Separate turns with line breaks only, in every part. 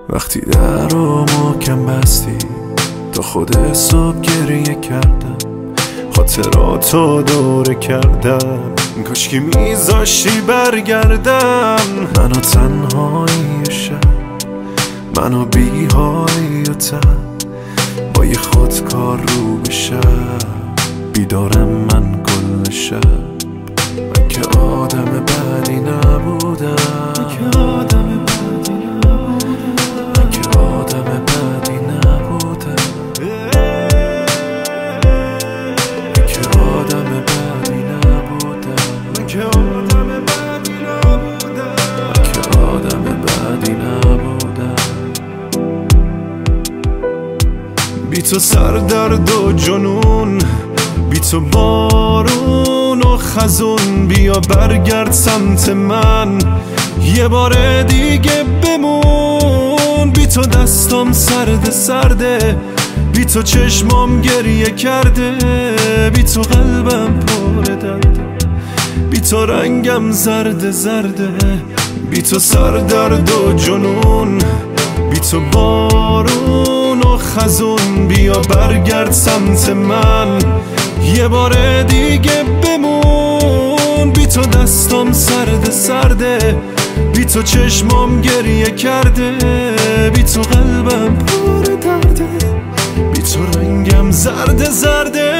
وقتی در رو محکم بستی تا خود صبح گریه کردم، خاطراتو دوره کردم، کاشکی میذاشتی برگردم. منو تنهایی شب، منو بیهایی و تب، با یه خودکار رو به شب، بیدارم من کل شب. من که آدم بدی نبودم، من که آدم بدی نبودم، من که آدم بدی نبودم، من که آدم بدی نبودم، من که آدم بدی نبودم. بی تو سردرد و جنون، بی تو بارون و خزون، بیا برگرد سمت من یه بار دیگه بمون. بی تو دستم سرده سرده، بی تو چشمام گریه کرده، بی تو قلبم پر درده، بی تو رنگم زرده زرده. بی تو سردرد و جنون، بی تو بارون و خزون، بیا برگرد سمت من یه بار دیگه بمون. بی تو دستم سرده سرده، بی تو چشمام گریه کرده، بی تو قلبم پر درده، بی تو رنگم زرده زرده.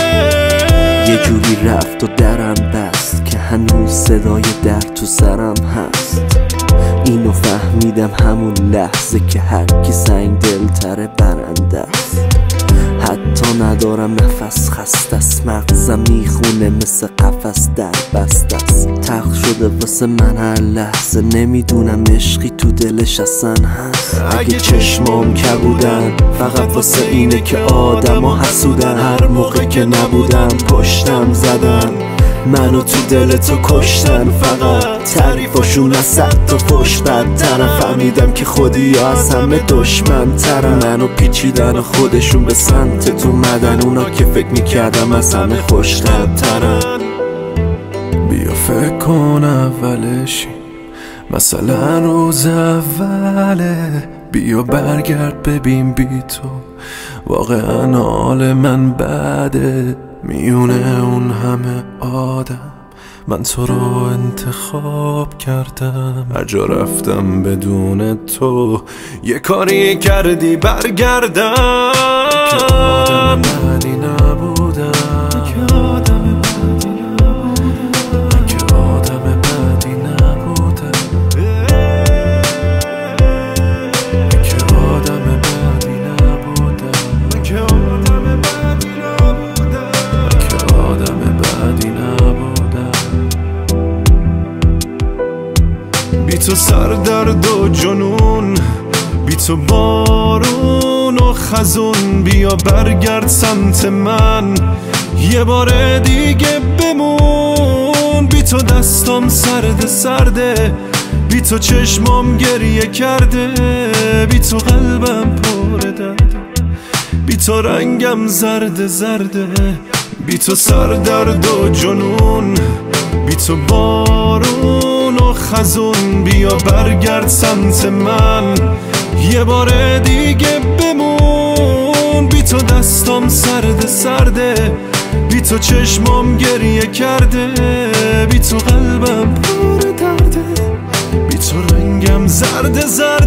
یه جوری رفت و درم بست که هنوز صدای در تو سرم هست. اینو فهمیدم همون لحظه که هر کی سنگ دلتره برنده است. حتی ندارم نفس، خسته است، مغزم میخونه مثل قفس در بسته است. تلخ شده واسه من هر لحظه، نمیدونم عشقی تو دلش اصلا هست. اگه چشمام کبودن فقط واسه اینه که آدما حسودن، هر موقع که نبودم پشتم زدن، منو تو دل تو کشتن. فقط تعریفاشون از صد تا فش بدترن، فهمیدم که خودی از همه دشمن ترن. منو پیچیدن و خودشون به سمت تو مدن، اونا که فکر میکردم از همه خوش‌طبع‌ترن.
بیا فکر کن اولشی، مثلا روز اوله، بیا برگرد ببین بی تو واقعا حال من بده. میونه اون همه آدم من تو رو انتخاب کردم، هر جا رفتم بدون تو یه کاری کردی برگردم. که آدم بدی نبودم، که آدم بدی نبودم، که آدم بدی نبودم، که آدم بدی نبودم، که آدم بدی نبودم. بی تو سردرد و جنون، بی تو بارون و خزون، بیا برگرد سمت من یه بار دیگه بمون. بی تو دستم سرده سرده، بی تو چشمام گریه کرده، بی تو قلبم پر درده، بی تو رنگم زرده زرده. بی تو سردرد و جنون، بی تو بارون و خزون، بیا برگرد سمت من یه بار دیگه بمون. بی تو دستم سرده سرده، بی تو چشمام گریه کرده، بی تو قلبم پر درده، بی تو رنگم زرده زرده.